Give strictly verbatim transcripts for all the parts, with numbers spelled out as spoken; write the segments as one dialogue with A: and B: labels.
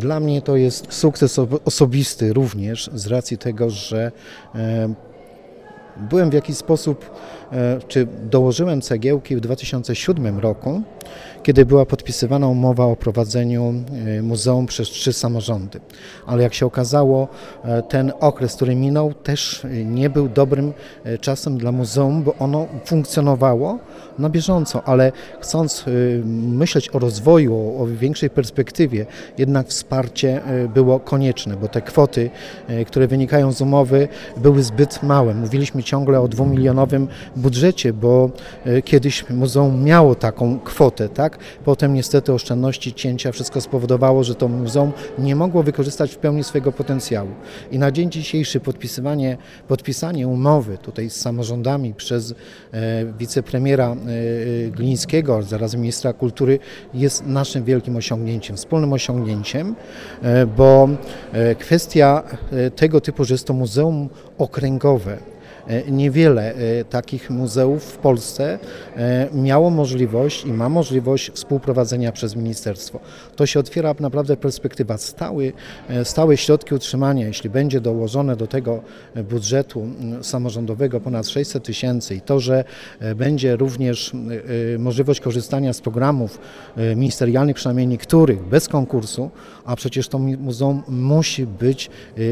A: Dla mnie to jest sukces osobisty również z racji tego, że byłem w jakiś sposób, czy dołożyłem cegiełki w dwa tysiące siódmym roku, kiedy była podpisywana umowa o prowadzeniu muzeum przez trzy samorządy. Ale jak się okazało, ten okres, który minął, też nie był dobrym czasem dla muzeum, bo ono funkcjonowało na bieżąco, ale chcąc myśleć o rozwoju, o większej perspektywie, jednak wsparcie było konieczne, bo te kwoty, które wynikają z umowy, były zbyt małe. Mówiliśmy ciągle o dwumilionowym budżecie, bo kiedyś muzeum miało taką kwotę, tak? Potem niestety oszczędności, cięcia, wszystko spowodowało, że to muzeum nie mogło wykorzystać w pełni swojego potencjału. I na dzień dzisiejszy podpisywanie, podpisanie umowy tutaj z samorządami przez e, wicepremiera e, Glińskiego, a zarazem ministra kultury jest naszym wielkim osiągnięciem, wspólnym osiągnięciem, e, bo e, kwestia e, tego typu, że jest to muzeum okręgowe. Niewiele takich muzeów w Polsce miało możliwość i ma możliwość współprowadzenia przez ministerstwo. To się otwiera naprawdę perspektywa stały, stałe środki utrzymania, jeśli będzie dołożone do tego budżetu samorządowego ponad sześćset tysięcy i to, że będzie również możliwość korzystania z programów ministerialnych, przynajmniej niektórych, bez konkursu, a przecież to muzeum musi być,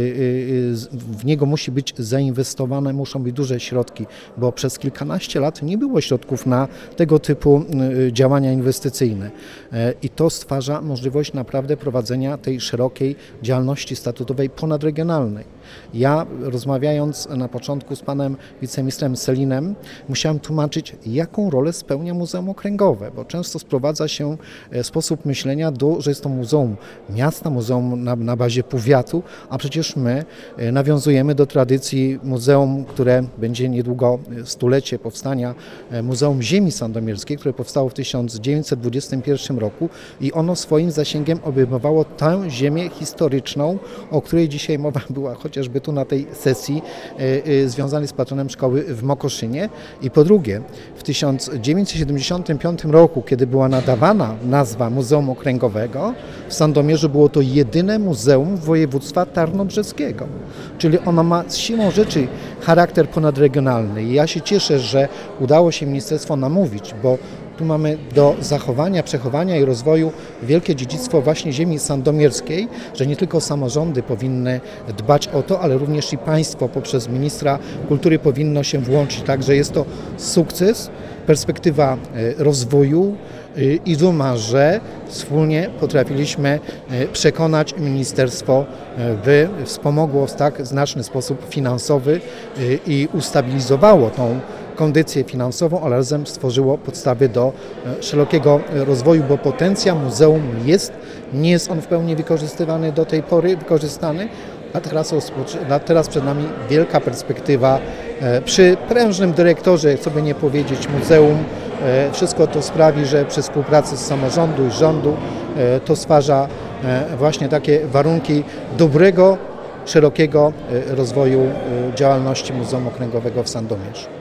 A: w niego musi być zainwestowane, muszą być duże środki, bo przez kilkanaście lat nie było środków na tego typu działania inwestycyjne i to stwarza możliwość naprawdę prowadzenia tej szerokiej działalności statutowej ponadregionalnej. Ja, rozmawiając na początku z panem wiceministrem Selinem, musiałem tłumaczyć, jaką rolę spełnia Muzeum Okręgowe, bo często sprowadza się sposób myślenia do, że jest to muzeum miasta, muzeum na, na bazie powiatu, a przecież my nawiązujemy do tradycji muzeum, które będzie niedługo stulecie powstania Muzeum Ziemi Sandomierskiej, które powstało w tysiąc dziewięćset dwudziestym pierwszym roku i ono swoim zasięgiem obejmowało tę ziemię historyczną, o której dzisiaj mowa była chociażby tu na tej sesji związanej z patronem szkoły w Mokoszynie. I po drugie, w tysiąc dziewięćset siedemdziesiątym piątym roku, kiedy była nadawana nazwa Muzeum Okręgowego, w Sandomierzu było to jedyne muzeum województwa tarnobrzeskiego. Czyli ono ma z siłą rzeczy charakter ponadregionalny. I ja się cieszę, że udało się ministerstwo namówić, bo tu mamy do zachowania, przechowania i rozwoju wielkie dziedzictwo właśnie ziemi sandomierskiej, że nie tylko samorządy powinny dbać o to, ale również i państwo poprzez ministra kultury powinno się włączyć. Także jest to sukces, perspektywa rozwoju i duma, że wspólnie potrafiliśmy przekonać ministerstwo, by wspomogło w tak znaczny sposób finansowy i ustabilizowało tą kondycję finansową, ale razem stworzyło podstawy do szerokiego rozwoju, bo potencjał muzeum jest, nie jest on w pełni wykorzystywany do tej pory, wykorzystany, a teraz, a teraz przed nami wielka perspektywa przy prężnym dyrektorze, co by nie powiedzieć, muzeum. Wszystko to sprawi, że przy współpracy z samorządu i rządu to stwarza właśnie takie warunki dobrego, szerokiego rozwoju działalności Muzeum Okręgowego w Sandomierzu.